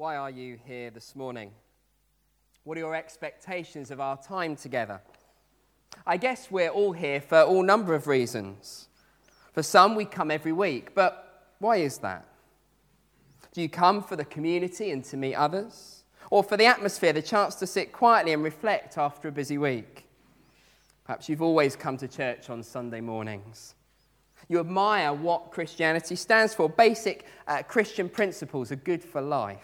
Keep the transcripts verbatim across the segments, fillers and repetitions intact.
Why are you here this morning? What are your expectations of our time together? I guess we're all here for all number of reasons. For some, we come every week, but why is that? Do you come for the community and to meet others? Or for the atmosphere, the chance to sit quietly and reflect after a busy week? Perhaps you've always come to church on Sunday mornings. You admire what Christianity stands for. Basic uh, Christian principles are good for life.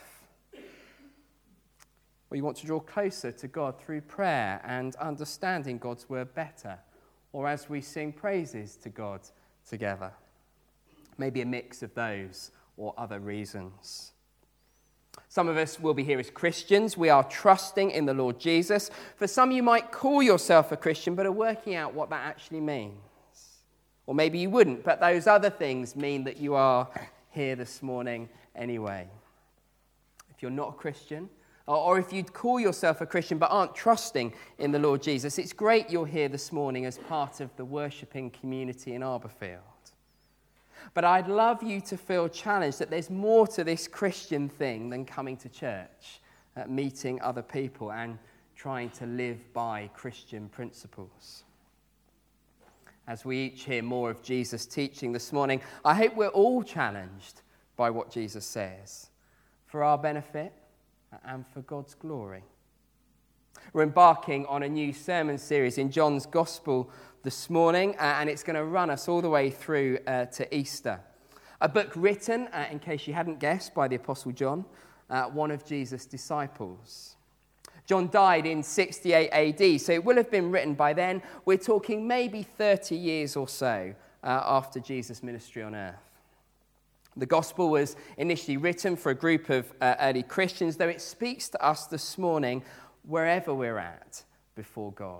Or you want to draw closer to God through prayer and understanding God's word better. Or as we sing praises to God together. Maybe a mix of those or other reasons. Some of us will be here as Christians. We are trusting in the Lord Jesus. For some, you might call yourself a Christian, but are working out what that actually means. Or maybe you wouldn't, but those other things mean that you are here this morning anyway. If you're not a Christian, or if you'd call yourself a Christian but aren't trusting in the Lord Jesus, it's great you're here this morning as part of the worshipping community in Arborfield. But I'd love you to feel challenged that there's more to this Christian thing than coming to church, uh, meeting other people and trying to live by Christian principles. As we each hear more of Jesus' teaching this morning, I hope we're all challenged by what Jesus says, for our benefit and for God's glory. We're embarking on a new sermon series in John's Gospel this morning, uh, and it's going to run us all the way through uh, to Easter. A book written, uh, in case you hadn't guessed, by the Apostle John, uh, one of Jesus' disciples. John died in sixty-eight A D, so it will have been written by then. We're talking maybe thirty years or so uh, after Jesus' ministry on earth. The Gospel was initially written for a group of uh, early Christians, though it speaks to us this morning wherever we're at before God.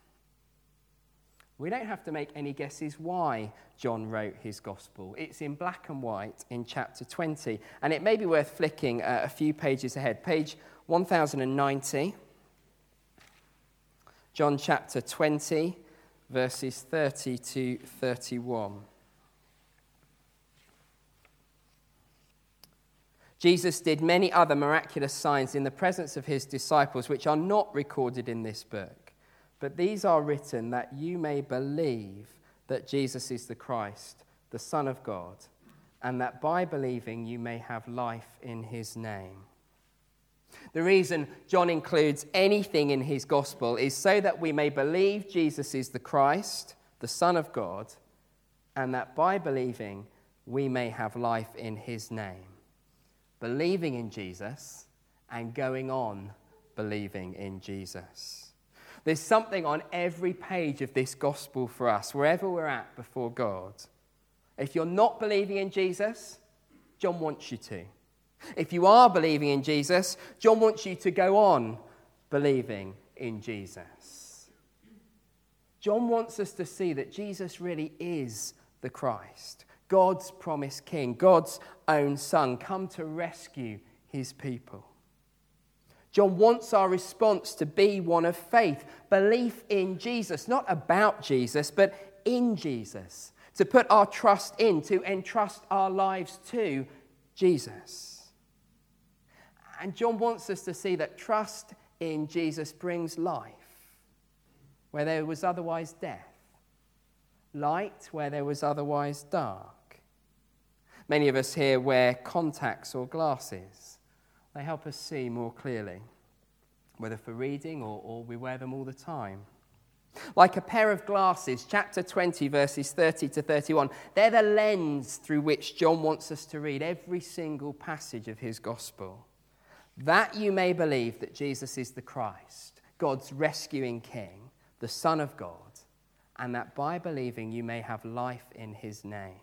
We don't have to make any guesses why John wrote his Gospel. It's in black and white in chapter twenty, and it may be worth flicking uh, a few pages ahead. Page one thousand ninety, John chapter twenty, verses thirty to thirty-one. Jesus did many other miraculous signs in the presence of his disciples, which are not recorded in this book. But these are written that you may believe that Jesus is the Christ, the Son of God, and that by believing you may have life in his name. The reason John includes anything in his gospel is so that we may believe Jesus is the Christ, the Son of God, and that by believing we may have life in his name. Believing in Jesus and going on believing in Jesus. There's something on every page of this gospel for us, wherever we're at before God. If you're not believing in Jesus, John wants you to. If you are believing in Jesus, John wants you to go on believing in Jesus. John wants us to see that Jesus really is the Christ, God's promised king, God's own son, come to rescue his people. John wants our response to be one of faith, belief in Jesus, not about Jesus, but in Jesus, to put our trust in, to entrust our lives to Jesus. And John wants us to see that trust in Jesus brings life where there was otherwise death, light where there was otherwise dark. Many of us here wear contacts or glasses. They help us see more clearly, whether for reading or, or we wear them all the time. Like a pair of glasses, chapter twenty, verses thirty to thirty-one, they're the lens through which John wants us to read every single passage of his gospel. That you may believe that Jesus is the Christ, God's rescuing king, the Son of God, and that by believing you may have life in his name.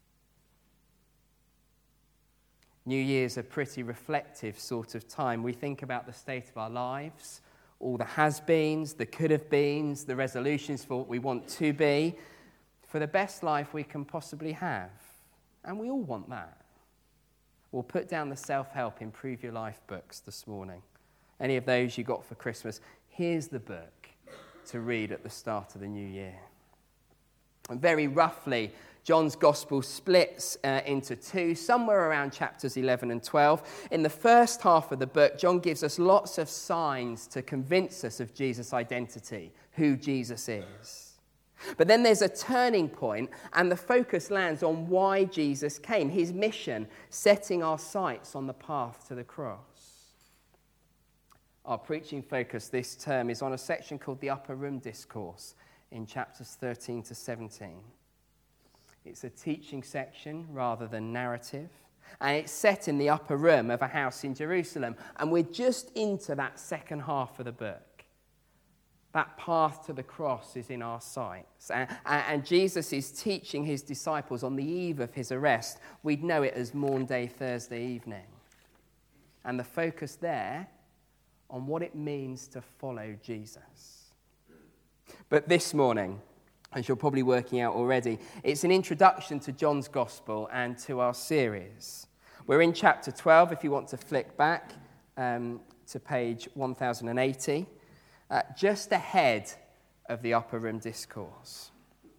New Year's a pretty reflective sort of time. We think about the state of our lives, all the has-beens, the could-have-beens, the resolutions for what we want to be, for the best life we can possibly have. And we all want that. We'll put down the self-help, improve your life books this morning. Any of those you got for Christmas, here's the book to read at the start of the new year. And very roughly, John's gospel splits uh, into two, somewhere around chapters eleven and twelve. In the first half of the book, John gives us lots of signs to convince us of Jesus' identity, who Jesus is. But then there's a turning point, and the focus lands on why Jesus came, his mission, setting our sights on the path to the cross. Our preaching focus this term is on a section called the Upper Room Discourse in chapters thirteen to seventeen. It's a teaching section rather than narrative, and it's set in the upper room of a house in Jerusalem, and we're just into that second half of the book. That path to the cross is in our sights, and, and Jesus is teaching his disciples on the eve of his arrest. We'd know it as Maunday Thursday evening, and the focus there on what it means to follow Jesus. But this morning, as you're probably working out already, it's an introduction to John's Gospel and to our series. We're in chapter twelve, if you want to flick back um, to page one thousand eighty, uh, just ahead of the Upper Room Discourse.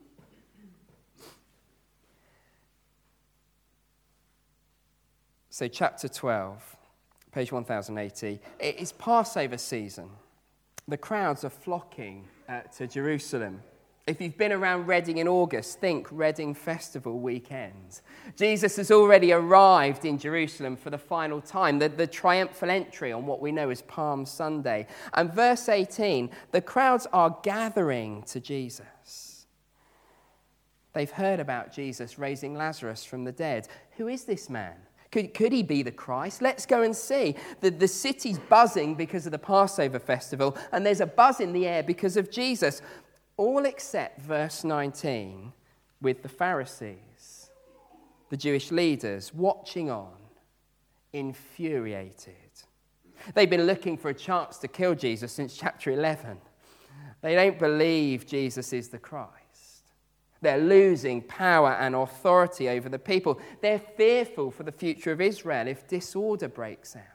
So chapter twelve, page one thousand eighty, it is Passover season. The crowds are flocking uh, to Jerusalem. If you've been around Reading in August, think Reading Festival weekend. Jesus has already arrived in Jerusalem for the final time, the, the triumphal entry on what we know as Palm Sunday. And verse eighteen, the crowds are gathering to Jesus. They've heard about Jesus raising Lazarus from the dead. Who is this man? Could, could he be the Christ? Let's go and see. The, the city's buzzing because of the Passover festival, and there's a buzz in the air because of Jesus. All except verse nineteen, with the Pharisees, the Jewish leaders, watching on, infuriated. They've been looking for a chance to kill Jesus since chapter eleven. They don't believe Jesus is the Christ. They're losing power and authority over the people. They're fearful for the future of Israel if disorder breaks out.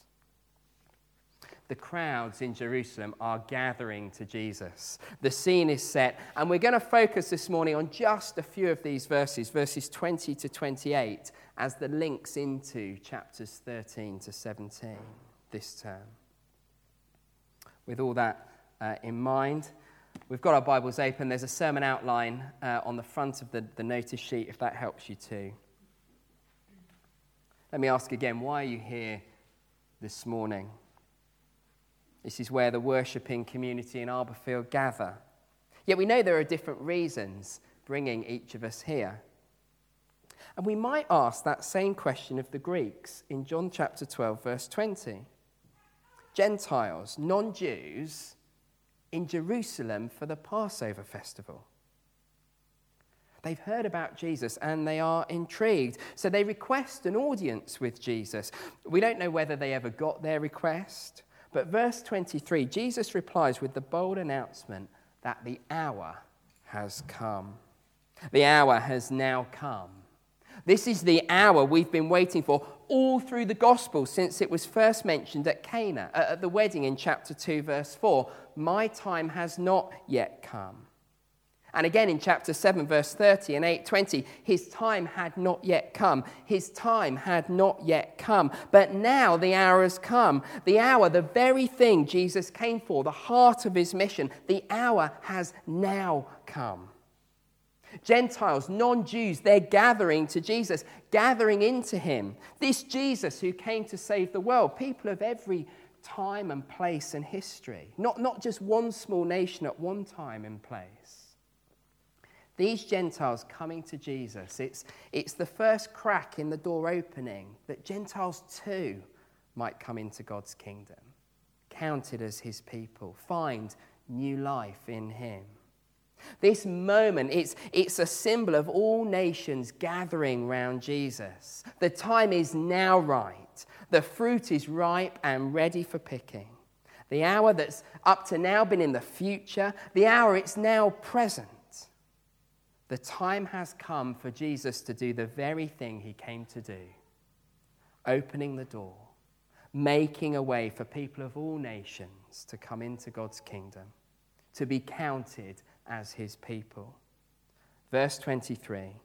The crowds in Jerusalem are gathering to Jesus. The scene is set, and we're going to focus this morning on just a few of these verses, verses twenty to twenty-eight, as the links into chapters thirteen to seventeen this term. With all that uh, in mind, we've got our Bibles open. There's a sermon outline uh, on the front of the, the notice sheet, if that helps you too. Let me ask again, why are you here this morning? This is where the worshipping community in Arborfield gather. Yet we know there are different reasons bringing each of us here. And we might ask that same question of the Greeks in John chapter twelve, verse twenty. Gentiles, non-Jews, in Jerusalem for the Passover festival. They've heard about Jesus and they are intrigued. So they request an audience with Jesus. We don't know whether they ever got their request. But verse twenty-three, Jesus replies with the bold announcement that the hour has come. The hour has now come. This is the hour we've been waiting for all through the gospel since it was first mentioned at Cana, at the wedding in chapter two, verse four. My time has not yet come. And again in chapter seven, verse thirty and eight twenty, his time had not yet come. His time had not yet come. But now the hour has come. The hour, the very thing Jesus came for, the heart of his mission, the hour has now come. Gentiles, non-Jews, they're gathering to Jesus, gathering into him. This Jesus who came to save the world, people of every time and place and history, not, not just one small nation at one time and place. These Gentiles coming to Jesus, it's, it's the first crack in the door opening that Gentiles too might come into God's kingdom, counted as his people, find new life in him. This moment, it's, it's a symbol of all nations gathering round Jesus. The time is now right. The fruit is ripe and ready for picking. The hour that's up to now been in the future, the hour it's now present. The time has come for Jesus to do the very thing he came to do, opening the door, making a way for people of all nations to come into God's kingdom, to be counted as his people. Verse twenty-three,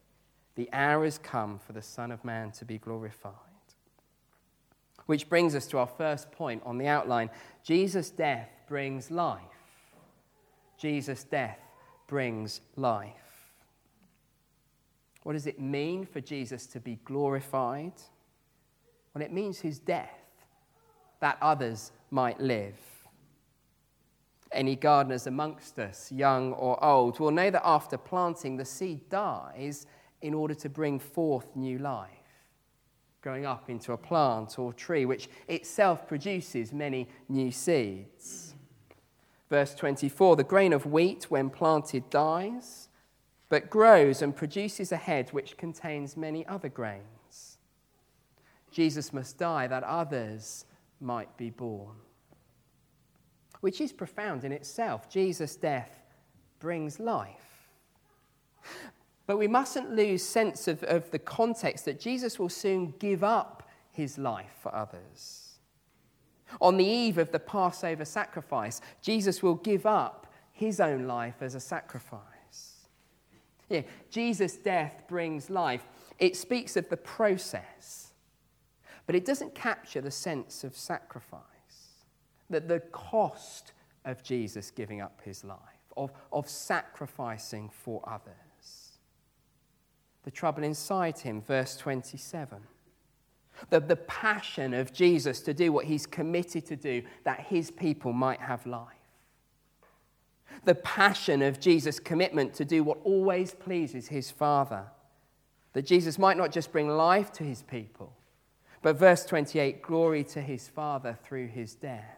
The hour has come for the Son of Man to be glorified. Which brings us to our first point on the outline. Jesus' death brings life. Jesus' death brings life. What does it mean for Jesus to be glorified? Well, it means his death, that others might live. Any gardeners amongst us, young or old, will know that after planting, the seed dies in order to bring forth new life, growing up into a plant or tree, which itself produces many new seeds. Verse twenty-four, the grain of wheat, when planted, dies, but grows and produces a head which contains many other grains. Jesus must die that others might be born. Which is profound in itself. Jesus' death brings life. But we mustn't lose sense of, of the context that Jesus will soon give up his life for others. On the eve of the Passover sacrifice, Jesus will give up his own life as a sacrifice. Yeah, Jesus' death brings life. It speaks of the process, but it doesn't capture the sense of sacrifice. That the cost of Jesus giving up his life, of, of sacrificing for others. The trouble inside him, verse twenty-seven. The, the passion of Jesus to do what he's committed to do, that his people might have life. The passion of Jesus' commitment to do what always pleases his Father. That Jesus might not just bring life to his people, but verse twenty-eight, glory to his Father through his death.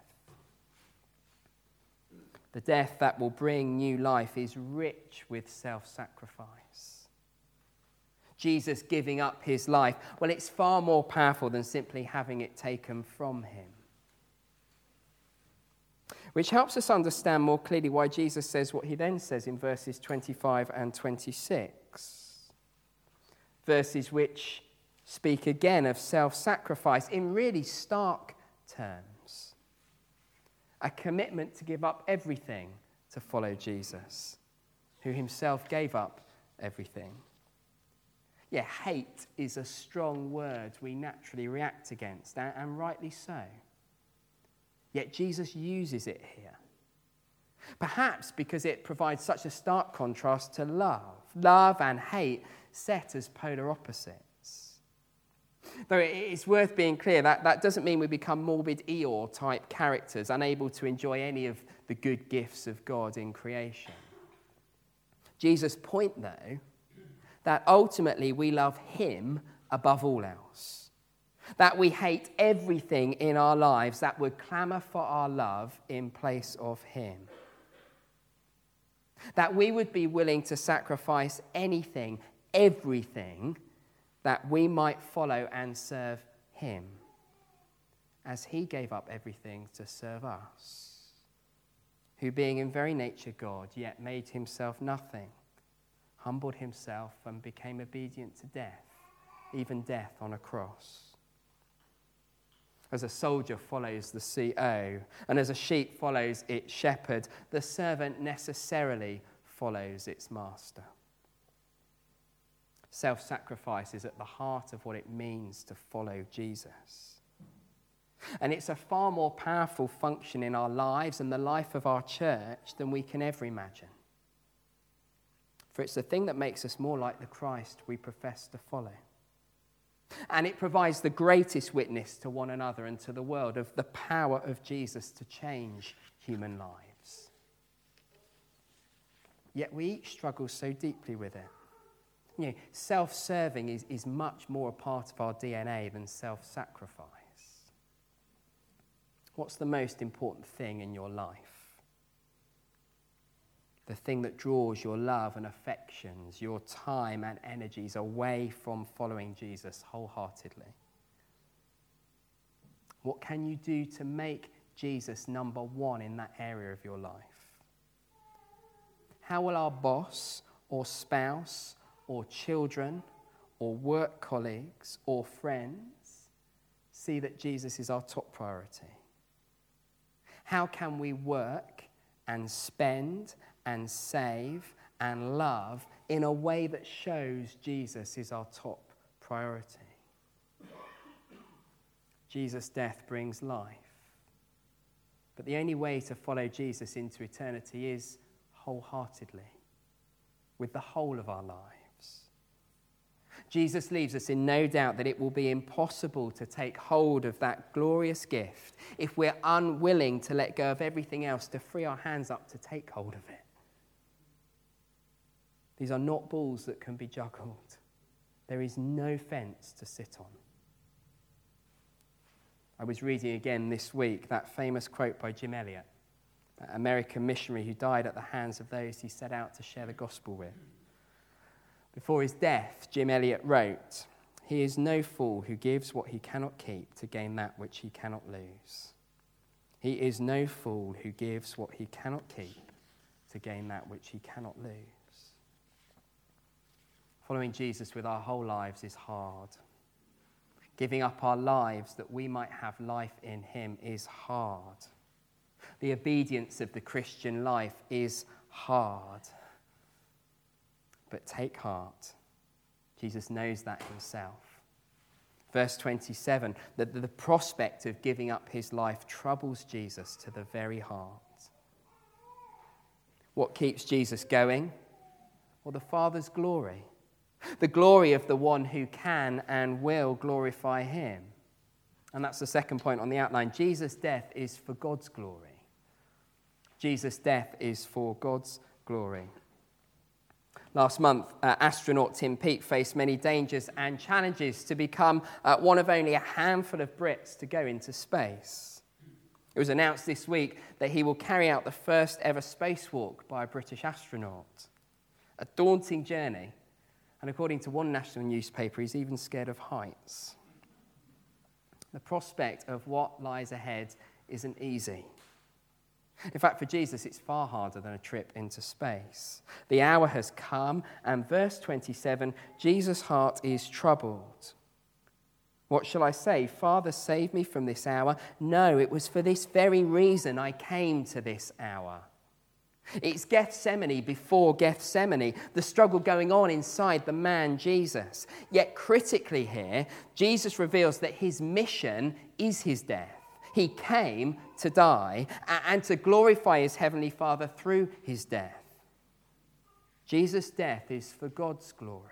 The death that will bring new life is rich with self-sacrifice. Jesus giving up his life, well, it's far more powerful than simply having it taken from him. Which helps us understand more clearly why Jesus says what he then says in verses twenty-five and twenty-six. Verses which speak again of self-sacrifice in really stark terms. A commitment to give up everything to follow Jesus, who himself gave up everything. Yeah, hate is a strong word we naturally react against, and, and rightly so. Yet Jesus uses it here. Perhaps because it provides such a stark contrast to love. Love and hate set as polar opposites. Though it's worth being clear that that doesn't mean we become morbid Eeyore-type characters, unable to enjoy any of the good gifts of God in creation. Jesus' point, though, that ultimately we love him above all else. That we hate everything in our lives that would clamour for our love in place of him. That we would be willing to sacrifice anything, everything, that we might follow and serve him, as he gave up everything to serve us, who being in very nature God, yet made himself nothing, humbled himself and became obedient to death, even death on a cross. As a soldier follows the C O, and as a sheep follows its shepherd, the servant necessarily follows its master. Self-sacrifice is at the heart of what it means to follow Jesus. And it's a far more powerful function in our lives and the life of our church than we can ever imagine. For it's the thing that makes us more like the Christ we profess to follow. And it provides the greatest witness to one another and to the world of the power of Jesus to change human lives. Yet we each struggle so deeply with it. You know, self-serving is, is much more a part of our D N A than self-sacrifice. What's the most important thing in your life? The thing that draws your love and affections, your time and energies away from following Jesus wholeheartedly? What can you do to make Jesus number one in that area of your life? How will our boss or spouse or children, or work colleagues, or friends, see that Jesus is our top priority? How can we work and spend and save and love in a way that shows Jesus is our top priority. Jesus' death brings life. But the only way to follow Jesus into eternity is wholeheartedly, with the whole of our lives. Jesus leaves us in no doubt that it will be impossible to take hold of that glorious gift if we're unwilling to let go of everything else to free our hands up to take hold of it. These are not balls that can be juggled. There is no fence to sit on. I was reading again this week that famous quote by Jim Elliot, that American missionary who died at the hands of those he set out to share the gospel with. Before his death, Jim Elliot wrote, "He is no fool who gives what he cannot keep to gain that which he cannot lose. He is no fool who gives what he cannot keep to gain that which he cannot lose." Following Jesus with our whole lives is hard. Giving up our lives that we might have life in him is hard. The obedience of the Christian life is hard. But take heart. Jesus knows that himself. Verse twenty-seven, that the prospect of giving up his life troubles Jesus to the very heart. What keeps Jesus going? Well, the Father's glory. The glory of the one who can and will glorify him. And that's the second point on the outline. Jesus' death is for God's glory. Jesus' death is for God's glory. Last month, uh, astronaut Tim Peake faced many dangers and challenges to become uh, one of only a handful of Brits to go into space. It was announced this week that he will carry out the first ever spacewalk by a British astronaut. A daunting journey. And according to one national newspaper, he's even scared of heights. The prospect of what lies ahead isn't easy. In fact, for Jesus, it's far harder than a trip into space. The hour has come, and verse twenty-seven, Jesus' heart is troubled. What shall I say? Father, save me from this hour. No, it was for this very reason I came to this hour. It's Gethsemane before Gethsemane, the struggle going on inside the man Jesus. Yet critically here, Jesus reveals that his mission is his death. He came to die and to glorify his heavenly Father through his death. Jesus' death is for God's glory.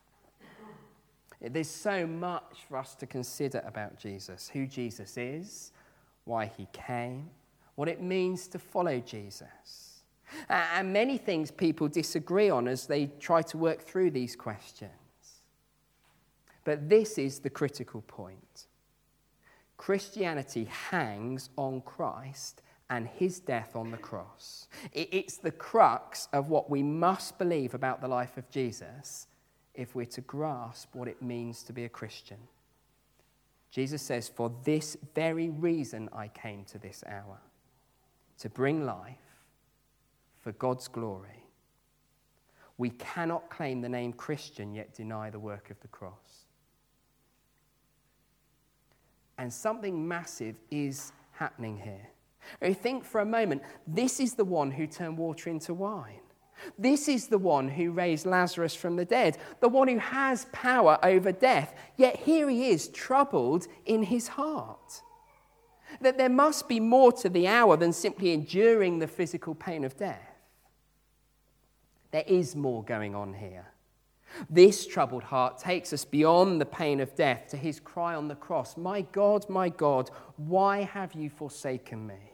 There's so much for us to consider about Jesus, who Jesus is, why he came, what it means to follow Jesus. And many things people disagree on as they try to work through these questions. But this is the critical point. Christianity hangs on Christ and his death on the cross. It's the crux of what we must believe about the life of Jesus if we're to grasp what it means to be a Christian. Jesus says, "For this very reason I came to this hour, to bring life for God's glory." We cannot claim the name Christian yet deny the work of the cross. And something massive is happening here. Think for a moment, this is the one who turned water into wine. This is the one who raised Lazarus from the dead, the one who has power over death. Yet here he is, troubled in his heart. That there must be more to the hour than simply enduring the physical pain of death. There is more going on here. This troubled heart takes us beyond the pain of death to his cry on the cross, "My God, my God, why have you forsaken me?"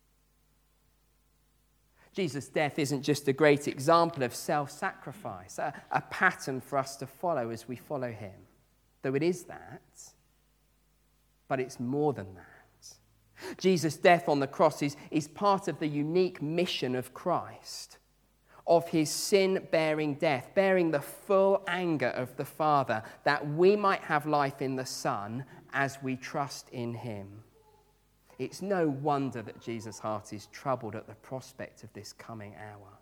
Jesus' death isn't just a great example of self-sacrifice, a, a pattern for us to follow as we follow him, though it is that, but it's more than that. Jesus' death on the cross is, is part of the unique mission of Christ, of his sin-bearing death, bearing the full anger of the Father, that we might have life in the Son as we trust in him. It's no wonder that Jesus' heart is troubled at the prospect of this coming hour.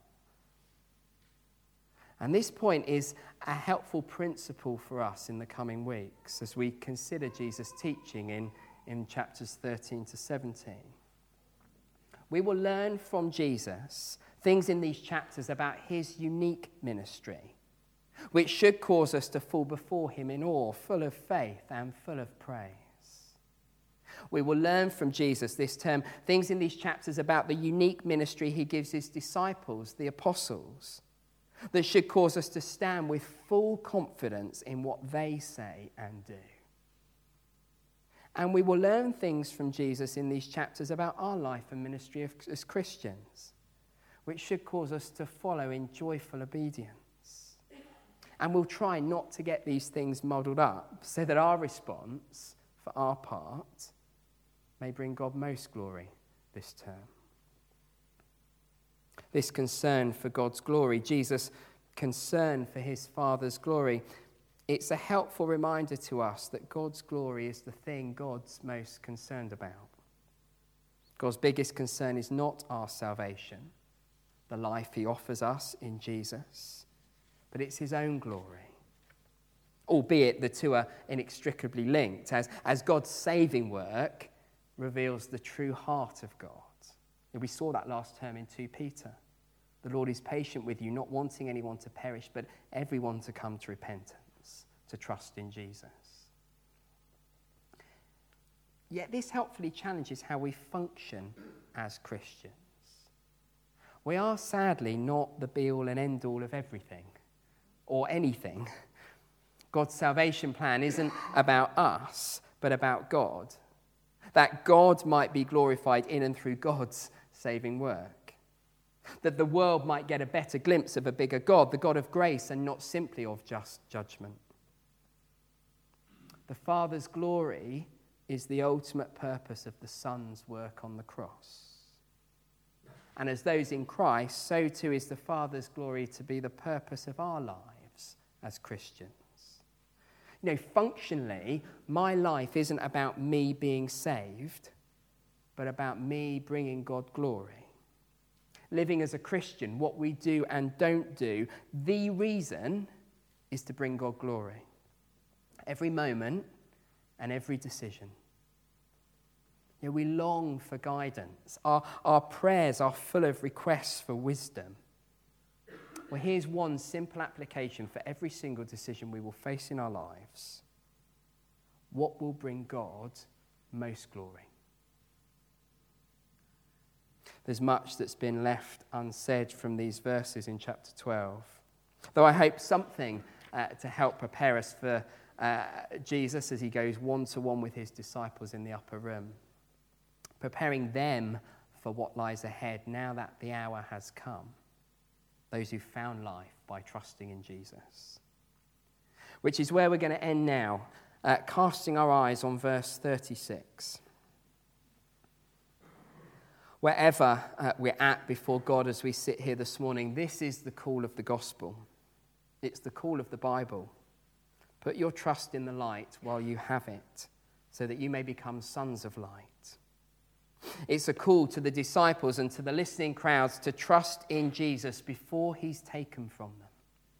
And this point is a helpful principle for us in the coming weeks as we consider Jesus' teaching in, in chapters thirteen to seventeen. We will learn from Jesus Things in these chapters about his unique ministry, which should cause us to fall before him in awe, full of faith and full of praise. We will learn from Jesus this term things in these chapters about the unique ministry he gives his disciples, the apostles, that should cause us to stand with full confidence in what they say and do. And we will learn things from Jesus in these chapters about our life and ministry as Christians, which should cause us to follow in joyful obedience. And we'll try not to get these things muddled up so that our response, for our part, may bring God most glory this term. This concern for God's glory, Jesus' concern for his Father's glory, it's a helpful reminder to us that God's glory is the thing God's most concerned about. God's biggest concern is not our salvation, the life he offers us in Jesus, but it's his own glory. Albeit the two are inextricably linked, as, as God's saving work reveals the true heart of God. And we saw that last term in Second Peter. The Lord is patient with you, not wanting anyone to perish, but everyone to come to repentance, to trust in Jesus. Yet this helpfully challenges how we function as Christians. We are sadly not the be-all and end-all of everything or anything. God's salvation plan isn't about us, but about God. That God might be glorified in and through God's saving work. That the world might get a better glimpse of a bigger God, the God of grace and not simply of just judgment. The Father's glory is the ultimate purpose of the Son's work on the cross. And as those in Christ, so too is the Father's glory to be the purpose of our lives as Christians. You know, functionally, my life isn't about me being saved, but about me bringing God glory. Living as a Christian, what we do and don't do, the reason is to bring God glory. Every moment and every decision. You know, we long for guidance. Our, our prayers are full of requests for wisdom. Well, here's one simple application for every single decision we will face in our lives. What will bring God most glory? There's much that's been left unsaid from these verses in chapter twelve. Though I hope something uh, to help prepare us for uh, Jesus as he goes one-to-one with his disciples in the upper room. Preparing them for what lies ahead now that the hour has come. Those who found life by trusting in Jesus. Which is where we're going to end now, uh, casting our eyes on verse thirty-six. Wherever uh, we're at before God as we sit here this morning, this is the call of the gospel. It's the call of the Bible. Put your trust in the light while you have it, so that you may become sons of light. It's a call to the disciples and to the listening crowds to trust in Jesus before he's taken from them.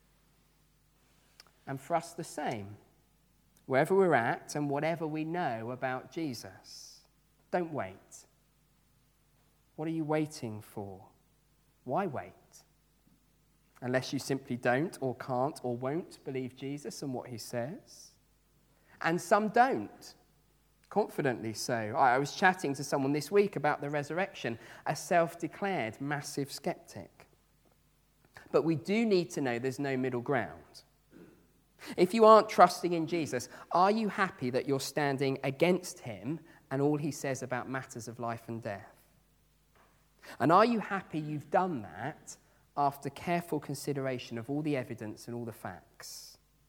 And for us the same, wherever we're at and whatever we know about Jesus. Don't wait. What are you waiting for? Why wait? Unless you simply don't or can't or won't believe Jesus and what he says. And some don't. Confidently so. I was chatting to someone this week about the resurrection, a self-declared massive skeptic. But we do need to know there's no middle ground. If you aren't trusting in Jesus, are you happy that you're standing against him and all he says about matters of life and death? And are you happy you've done that after careful consideration of all the evidence and all the facts?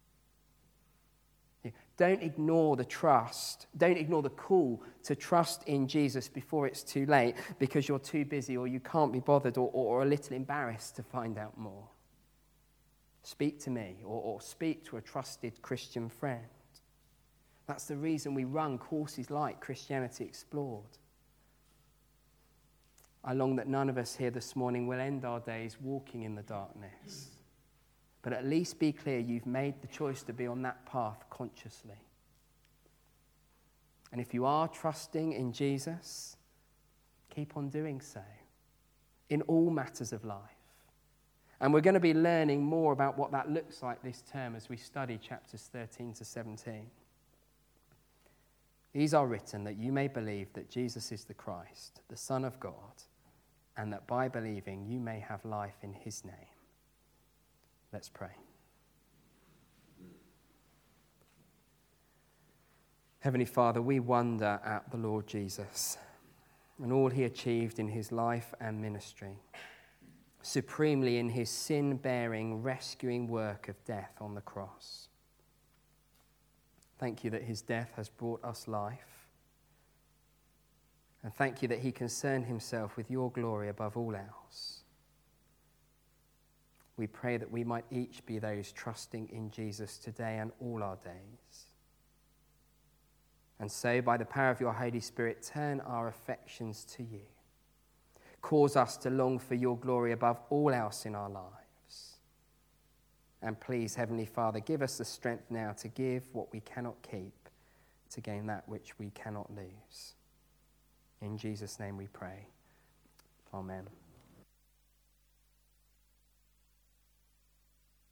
Don't ignore the trust. Don't ignore the call to trust in Jesus before it's too late because you're too busy or you can't be bothered or, or, or a little embarrassed to find out more. Speak to me or, or speak to a trusted Christian friend. That's the reason we run courses like Christianity Explored. I long that none of us here this morning will end our days walking in the darkness. But at least be clear you've made the choice to be on that path consciously. And if you are trusting in Jesus, keep on doing so. in all matters of life. And we're going to be learning more about what that looks like this term as we study chapters thirteen to seventeen. These are written that you may believe that Jesus is the Christ, the Son of God, and that by believing you may have life in his name. Let's pray. Heavenly Father, we wonder at the Lord Jesus and all he achieved in his life and ministry, supremely in his sin-bearing, rescuing work of death on the cross. Thank you that his death has brought us life. And thank you that he concerned himself with your glory above all else. We pray that we might each be those trusting in Jesus today and all our days. And so, by the power of your Holy Spirit, turn our affections to you. Cause us to long for your glory above all else in our lives. And please, Heavenly Father, give us the strength now to give what we cannot keep, to gain that which we cannot lose. In Jesus' name we pray. Amen.